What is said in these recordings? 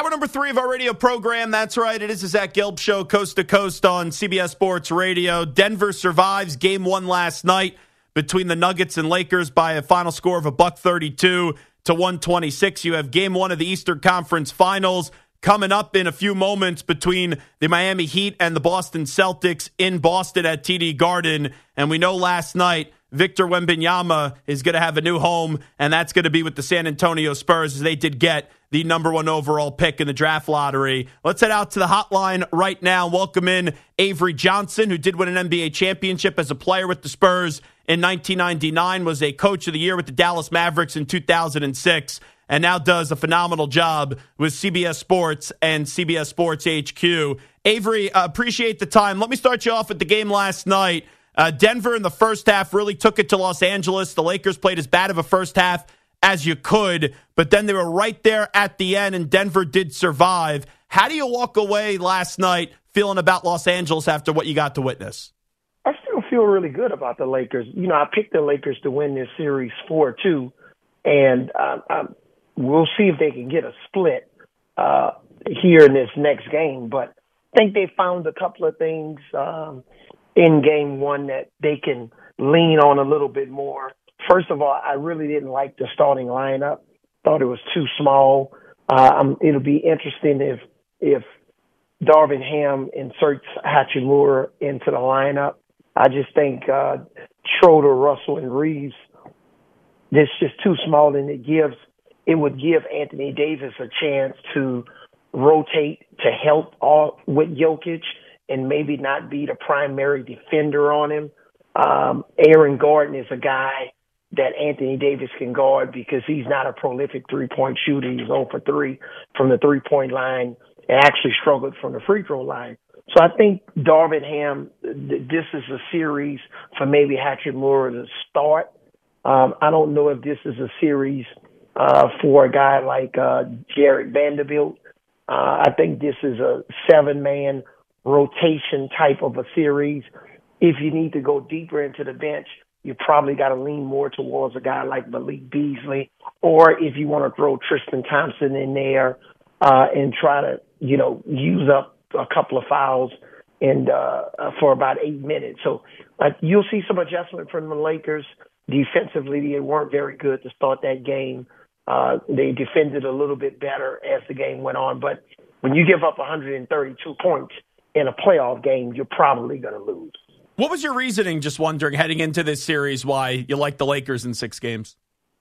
Hour number 3 of our radio program. That's right. It is the Zach Gelb Show, coast to coast on CBS Sports Radio. Denver survives Game 1 last night between the Nuggets and Lakers by a final score of $132 to 126. You have Game 1 of the Eastern Conference Finals coming up in a few moments between the Miami Heat and the Boston Celtics in Boston at TD Garden. And we know last night Victor Wembanyama is going to have a new home, and that's going to be with the San Antonio Spurs, as they did get the number 1 overall pick in the draft lottery. Let's head out to the hotline right now. Welcome in Avery Johnson, who did win an NBA championship as a player with the Spurs in 1999, was a coach of the year with the Dallas Mavericks in 2006, and now does a phenomenal job with CBS Sports and CBS Sports HQ. Avery, appreciate the time. Let me start you off with the game last night. Denver in the first half really took it to Los Angeles. The Lakers played as bad of a first half as you could, but then they were right there at the end, and Denver did survive. How do you walk away last night feeling about Los Angeles after what you got to witness? I still feel really good about the Lakers. You know, I picked the Lakers to win this series 4-2, and we'll see if they can get a split here in this next game. But I think they found a couple of things in Game 1 that they can lean on a little bit more. First of all, I really didn't like the starting lineup. Thought it was too small. It'll be interesting if Darvin Ham inserts Hachimura into the lineup. I just think Schroeder, Russell, and Reeves, it's just too small, and it would give Anthony Davis a chance to rotate to help with Jokic and maybe not be the primary defender on him. Aaron Gordon is a guy that Anthony Davis can guard because he's not a prolific three-point shooter. He's 0 for 3 from the three-point line and actually struggled from the free throw line. So I think Darvin Ham, this is a series for maybe Hachimura to start. I don't know if this is a series for a guy like Jared Vanderbilt. I think this is a 7-man rotation type of a series. If you need to go deeper into the bench, you probably got to lean more towards a guy like Malik Beasley, or if you want to throw Tristan Thompson in there and try to, use up a couple of fouls and for about 8 minutes. So you'll see some adjustment from the Lakers. Defensively, they weren't very good to start that game. They defended a little bit better as the game went on. But when you give up 132 points in a playoff game, you're probably going to lose. What was your reasoning, just wondering, heading into this series, why you like the Lakers in 6 games?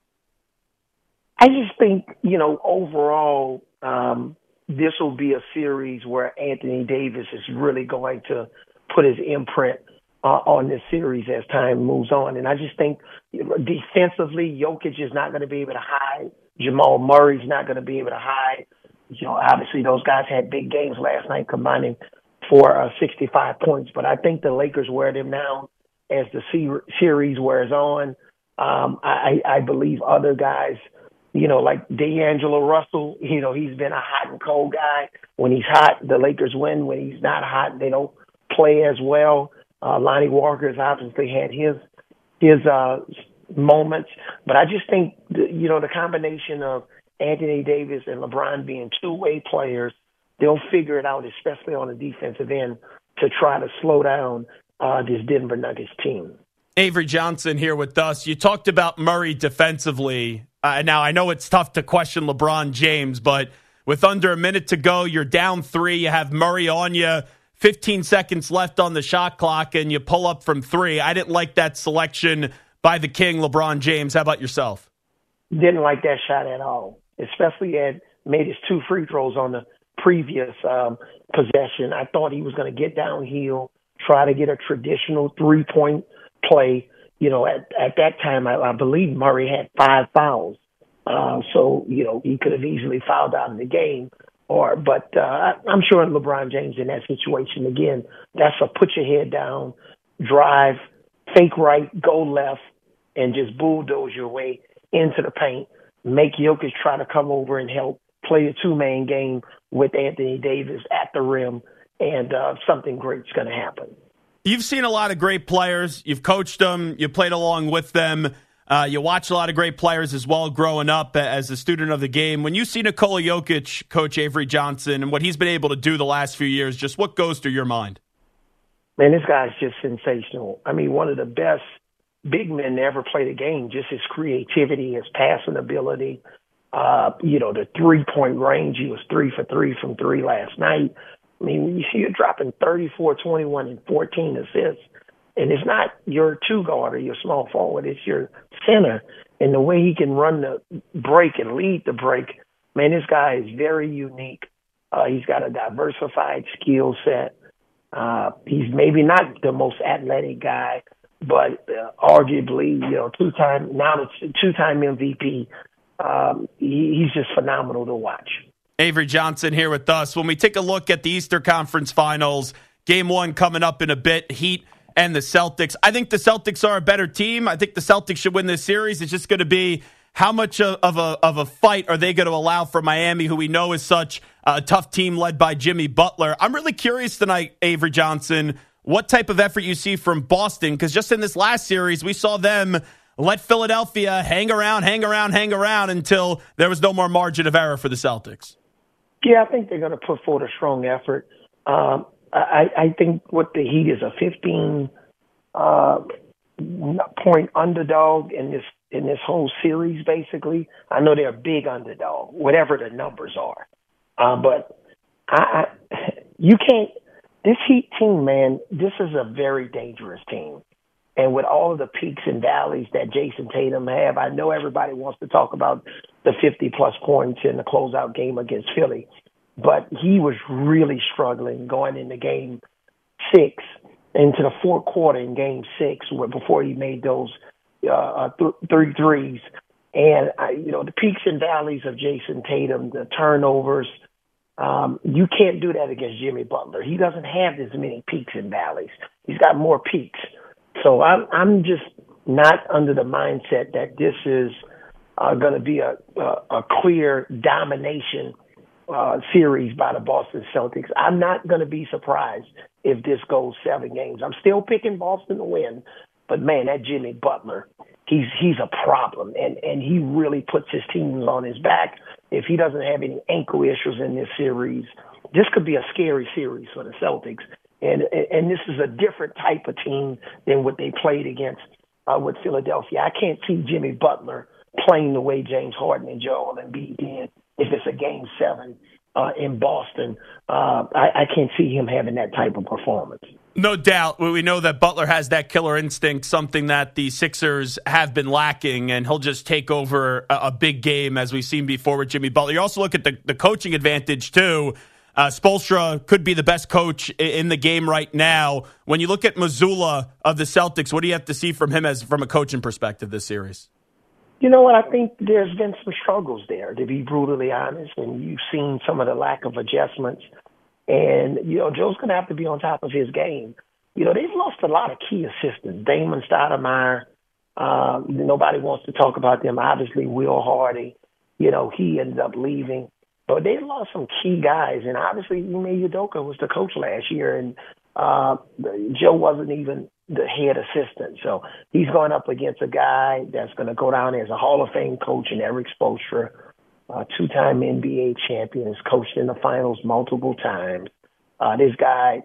I just think, overall, this will be a series where Anthony Davis is really going to put his imprint on this series as time moves on. And I just think defensively, Jokic is not going to be able to hide. Jamal Murray's not going to be able to hide. Obviously those guys had big games last night combining for 65 points. But I think the Lakers wear them down as the series wears on. I believe other guys, like D'Angelo Russell, he's been a hot and cold guy. When he's hot, the Lakers win. When he's not hot, they don't play as well. Lonnie Walker's obviously had his moments. But I just think, the combination of Anthony Davis and LeBron being two-way players, they'll figure it out, especially on the defensive end, to try to slow down this Denver Nuggets team. Avery Johnson here with us. You talked about Murray defensively. Now, I know it's tough to question LeBron James, but with under a minute to go, you're down 3. You have Murray on you, 15 seconds left on the shot clock, and you pull up from 3. I didn't like that selection by the king, LeBron James. How about yourself? Didn't like that shot at all, especially had made his 2 free throws on the previous possession. I thought he was going to get downhill, try to get a traditional 3-point play. At that time, I believe Murray had 5 fouls. So he could have easily fouled out in the game. But I'm sure LeBron James in that situation, again, that's a put your head down, drive, fake right, go left, and just bulldoze your way into the paint. Make Jokic try to come over and help play a 2-man game with Anthony Davis at the rim, and something great's going to happen. You've seen a lot of great players. You've coached them. You played along with them. You watch a lot of great players as well growing up as a student of the game. When you see Nikola Jokic, Coach Avery Johnson, and what he's been able to do the last few years, just what goes through your mind? Man, this guy's just sensational. I mean, one of the best big men to ever play the game, just his creativity, his passing ability, the three-point range. He was 3 for 3 from three last night. I mean, when you see you're dropping 34, 21, and 14 assists, and it's not your two-guard or your small forward, it's your center. And the way he can run the break and lead the break, man, this guy is very unique. He's got a diversified skill set. He's maybe not the most athletic guy, but arguably, two-time MVP. He's just phenomenal to watch. Avery Johnson here with us. When we take a look at the Eastern Conference Finals, Game 1 coming up in a bit, Heat and the Celtics. I think the Celtics are a better team. I think the Celtics should win this series. It's just going to be how much of a fight are they going to allow for Miami, who we know is such a tough team led by Jimmy Butler. I'm really curious tonight, Avery Johnson, what type of effort you see from Boston, because just in this last series, we saw them let Philadelphia hang around until there was no more margin of error for the Celtics. Yeah, I think they're going to put forward a strong effort. I think what the Heat is a 15-point underdog in this whole series, basically. I know they're a big underdog, whatever the numbers are. But you can't – this Heat team, man, this is a very dangerous team. And with all of the peaks and valleys that Jason Tatum have, I know everybody wants to talk about the 50-plus points in the closeout game against Philly, but he was really struggling going into Game 6, into the fourth quarter in Game 6, before he made those three threes. And, the peaks and valleys of Jason Tatum, the turnovers, you can't do that against Jimmy Butler. He doesn't have as many peaks and valleys. He's got more peaks. So I'm just not under the mindset that this is going to be a clear domination series by the Boston Celtics. I'm not going to be surprised if this goes 7 games. I'm still picking Boston to win, but man, that Jimmy Butler, he's a problem, and he really puts his teams on his back. If he doesn't have any ankle issues in this series, this could be a scary series for the Celtics. And this is a different type of team than what they played against with Philadelphia. I can't see Jimmy Butler playing the way James Harden and Joel Embiid did if it's a Game 7 in Boston. I can't see him having that type of performance. No doubt. We know that Butler has that killer instinct, something that the Sixers have been lacking, and he'll just take over a big game as we've seen before with Jimmy Butler. You also look at the coaching advantage, too. Spoelstra could be the best coach in the game right now. When you look at Mazzulla of the Celtics, what do you have to see from him from a coaching perspective this series? You know what? I think there's been some struggles there, to be brutally honest, and you've seen some of the lack of adjustments. And, Joe's going to have to be on top of his game. They've lost a lot of key assistants. Damon Stoudemire, nobody wants to talk about them. Obviously, Will Hardy, he ended up leaving. But they lost some key guys, and obviously Ime Udoka was the coach last year, and Joe wasn't even the head assistant. So he's going up against a guy that's going to go down as a Hall of Fame coach in Eric Spoelstra, two-time NBA champion, has coached in the finals multiple times. This guy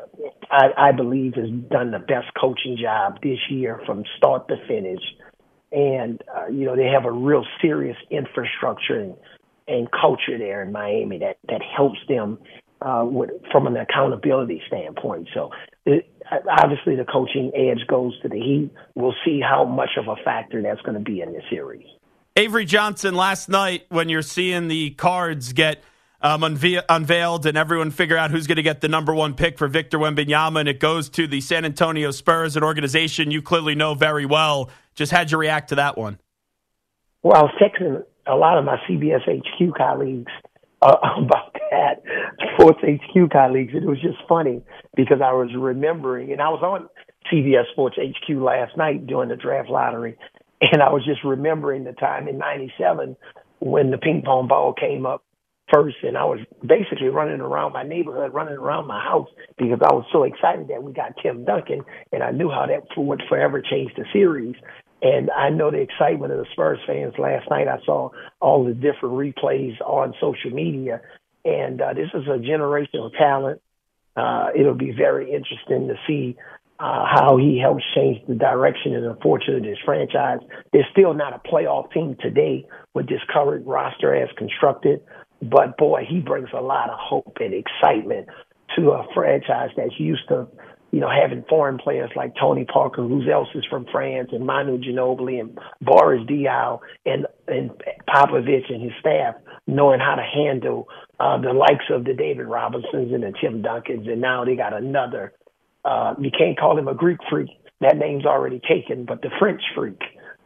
I believe, has done the best coaching job this year from start to finish. And, they have a real serious infrastructure and culture there in Miami that helps them from an accountability standpoint. So obviously the coaching edge goes to the Heat. We'll see how much of a factor that's going to be in this series. Avery Johnson, last night when you're seeing the cards get unveiled and everyone figure out who's going to get the number 1 pick for Victor Wembanyama, and it goes to the San Antonio Spurs, an organization you clearly know very well. Just how'd you react to that one? Well, I was texting a lot of my CBS HQ colleagues about that, Sports HQ colleagues, and it was just funny because I was remembering, and I was on CBS Sports HQ last night during the draft lottery, and I was just remembering the time in '97 when the ping pong ball came up first, and I was basically running around my neighborhood, running around my house because I was so excited that we got Tim Duncan, and I knew how that would forever change the series. And I know the excitement of the Spurs fans. Last night I saw all the different replays on social media, and this is a generational talent. It'll be very interesting to see how he helps change the direction and the fortune of this franchise. They're still not a playoff team today with this current roster as constructed, but boy, he brings a lot of hope and excitement to a franchise that's used to, having foreign players like Tony Parker, who else is from France, and Manu Ginobili and Boris Diaw and Popovich and his staff, knowing how to handle the likes of the David Robinsons and the Tim Duncans, and now they got another. You can't call him a Greek freak. That name's already taken, but the French freak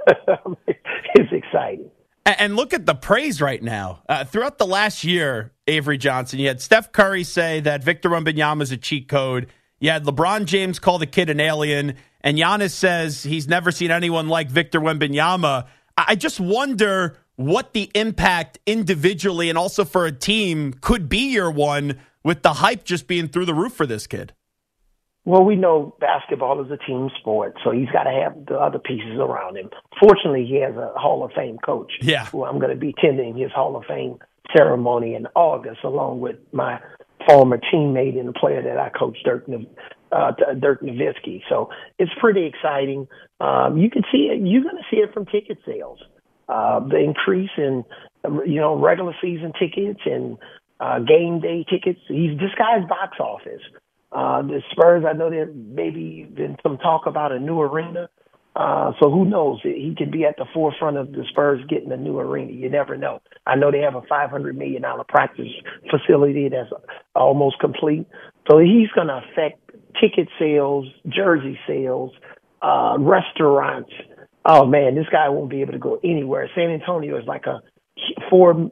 is exciting. And look at the praise right now. Throughout the last year, Avery Johnson, you had Steph Curry say that Victor Wembanyama is a cheat code. You had LeBron James call the kid an alien. And Giannis says he's never seen anyone like Victor Wembanyama. I just wonder what the impact individually and also for a team could be year one with the hype just being through the roof for this kid. Well, we know basketball is a team sport, so he's got to have the other pieces around him. Fortunately, he has a Hall of Fame coach who I'm going to be attending his Hall of Fame ceremony in August, along with my former teammate and the player that I coached, Dirk Nowitzki. So it's pretty exciting. You can see it. You're going to see it from ticket sales. The increase in, regular season tickets and game day tickets. This guy's box office. The Spurs, I know there maybe been some talk about a new arena. So who knows? He could be at the forefront of the Spurs getting a new arena. You never know. I know they have a $500 million practice facility that's almost complete. So he's going to affect ticket sales, jersey sales, restaurants. Oh, man, this guy won't be able to go anywhere. San Antonio is like 7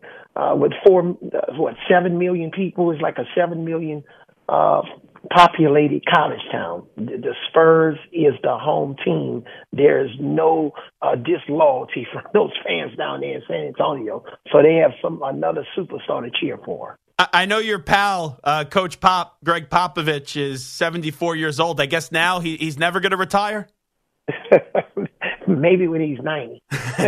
million people. It's like a 7 million populated college town. The Spurs is the home team. There's no disloyalty from those fans down there in San Antonio. So they have another superstar to cheer for. I know your pal, Coach Greg Popovich, is 74 years old. I guess now he's never going to retire? Maybe when he's 90.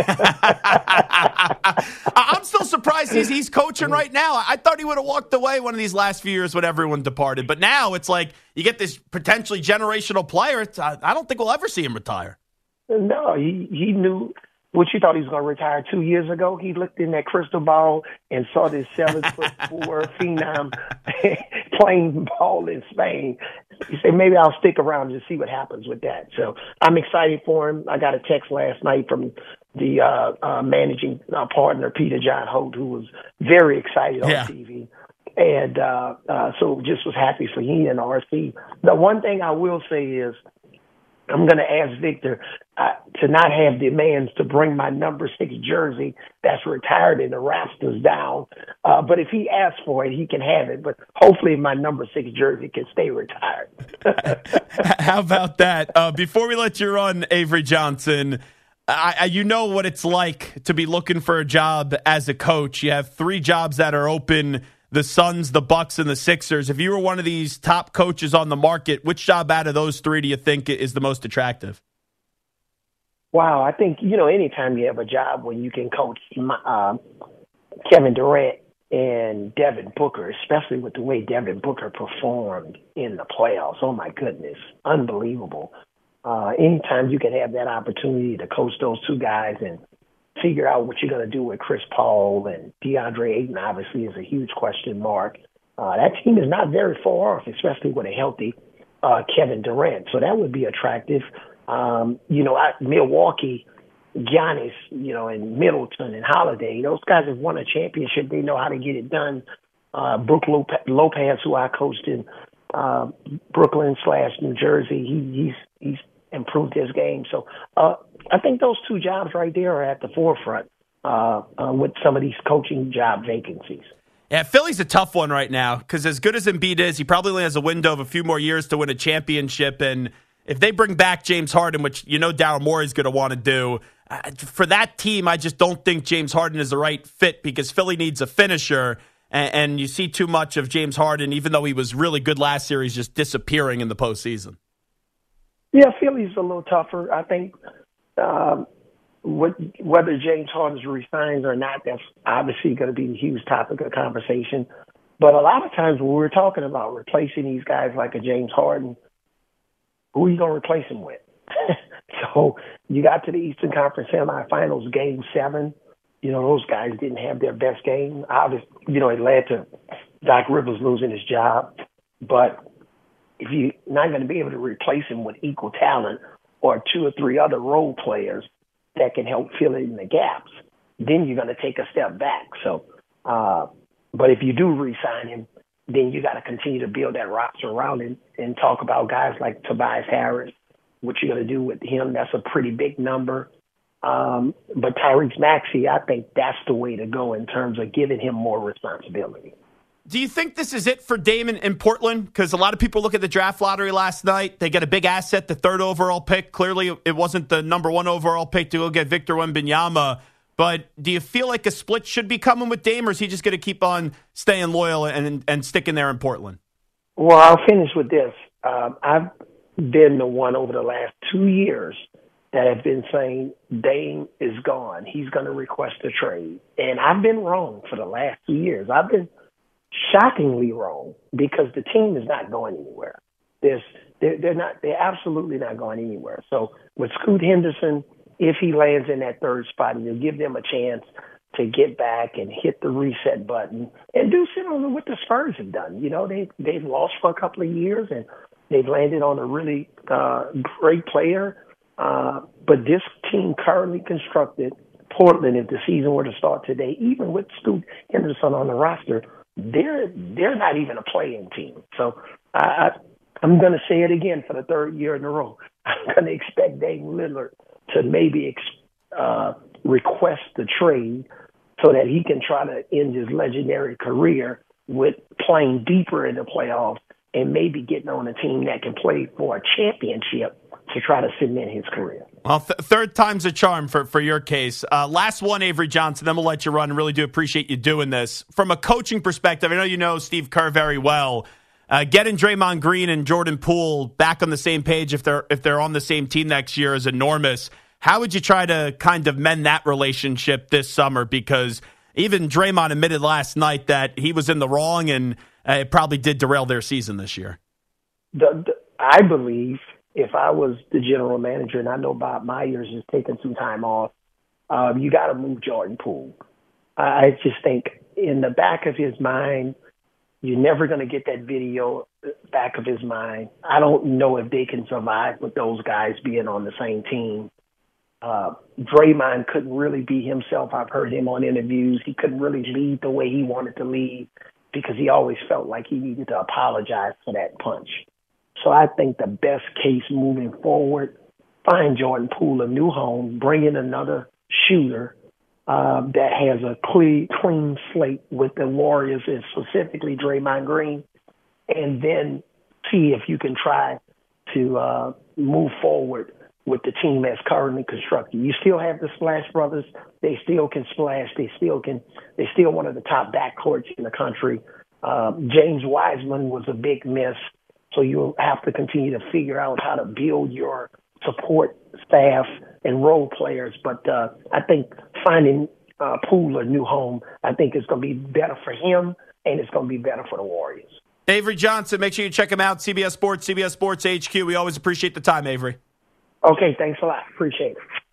I'm still surprised he's coaching right now. I thought he would have walked away one of these last few years when everyone departed. But now it's like you get this potentially generational player. I don't think we'll ever see him retire. No, he knew what you thought he was going to retire 2 years ago. He looked in that crystal ball and saw this 7'4" phenom playing ball in Spain. He said, maybe I'll stick around and see what happens with that. So I'm excited for him. I got a text last night from the managing partner, Peter John Holt, who was very excited on TV. And so just was happy for he and RC. The one thing I will say is I'm going to ask Victor to not have demands to bring my number 6 jersey that's retired and the rafters down. But if he asks for it, he can have it. But hopefully my number 6 jersey can stay retired. How about that? Before we let you run, Avery Johnson, you know what it's like to be looking for a job as a coach. You have 3 jobs that are open: the Suns, the Bucks, and the Sixers. If you were one of these top coaches on the market, which job out of those 3 do you think is the most attractive? Wow, I think, anytime you have a job when you can coach Kevin Durant and Devin Booker, especially with the way Devin Booker performed in the playoffs, oh my goodness, unbelievable. Anytime you can have that opportunity to coach those 2 guys and figure out what you're going to do with Chris Paul and DeAndre Ayton, obviously, is a huge question mark. That team is not very far off, especially with a healthy Kevin Durant. So that would be attractive. Milwaukee, Giannis, and Middleton and Holiday, those guys have won a championship. They know how to get it done. Brook Lopez, who I coached in Brooklyn/New Jersey, he's improved his game. So I think those 2 jobs right there are at the forefront with some of these coaching job vacancies. Yeah, Philly's a tough one right now because as good as Embiid is, he probably only has a window of a few more years to win a championship. And if they bring back James Harden, which Daryl Morey is going to want to do, for that team, I just don't think James Harden is the right fit because Philly needs a finisher. And you see too much of James Harden, even though he was really good last year, he's just disappearing in the postseason. Yeah, Philly's a little tougher. I think whether James Harden resigns or not, that's obviously going to be a huge topic of conversation. But a lot of times when we're talking about replacing these guys like a James Harden, who are you going to replace him with? So you got to the Eastern Conference semifinals, Game 7. Those guys didn't have their best game. Obviously, it led to Doc Rivers losing his job. But if you're not going to be able to replace him with equal talent or 2 or 3 other role players that can help fill in the gaps, then you're going to take a step back. So, but if you do re-sign him, then you got to continue to build that roster around him and talk about guys like Tobias Harris, what you're going to do with him. That's a pretty big number. But Tyrese Maxey, I think that's the way to go in terms of giving him more responsibility. Do you think this is it for Dame in Portland? Because a lot of people look at the draft lottery last night. They get a big asset, the 3rd overall pick. Clearly, it wasn't the number 1 overall pick to go get Victor Wembanyama. But do you feel like a split should be coming with Dame, or is he just going to keep on staying loyal and sticking there in Portland? Well, I'll finish with this. I've been the one over the last 2 years that have been saying Dame is gone. He's going to request a trade. And I've been wrong for the last 2 years. I've been shockingly wrong because the team is not going anywhere. They're absolutely not going anywhere. So with Scoot Henderson, if he lands in that 3rd spot, you'll give them a chance to get back and hit the reset button and do similar to what the Spurs have done. They've lost for a couple of years and they've landed on a really great player. But this team currently constructed, Portland, if the season were to start today, even with Scoot Henderson on the roster, they're not even a playing team. So I'm going to say it again for the 3rd year in a row. I'm going to expect Dame Lillard to maybe request the trade so that he can try to end his legendary career with playing deeper in the playoffs and maybe getting on a team that can play for a championship to try to cement his career. Well, 3rd time's a charm for your case. Last one, Avery Johnson, then we'll let you run. I really do appreciate you doing this. From a coaching perspective, I know you know Steve Kerr very well. Getting Draymond Green and Jordan Poole back on the same page if they're on the same team next year is enormous. How would you try to kind of mend that relationship this summer? Because even Draymond admitted last night that he was in the wrong and it probably did derail their season this year. I believe if I was the general manager, and I know Bob Myers is taking some time off, you got to move Jordan Poole. I just think in the back of his mind, you're never going to get that video back of his mind. I don't know if they can survive with those guys being on the same team. Draymond couldn't really be himself. I've heard him on interviews. He couldn't really lead the way he wanted to lead because he always felt like he needed to apologize for that punch. So I think the best case moving forward, find Jordan Poole a new home, bring in another shooter that has a clean slate with the Warriors and specifically Draymond Green, and then see if you can try to move forward with the team that's currently constructed. You still have the Splash Brothers. They still can splash. They're still one of the top backcourts in the country. James Wiseman was a big miss. So you'll have to continue to figure out how to build your support staff and role players. But I think finding Poole a new home, I think is going to be better for him and it's going to be better for the Warriors. Avery Johnson, make sure you check him out, CBS Sports HQ. We always appreciate the time, Avery. Okay, thanks a lot. Appreciate it.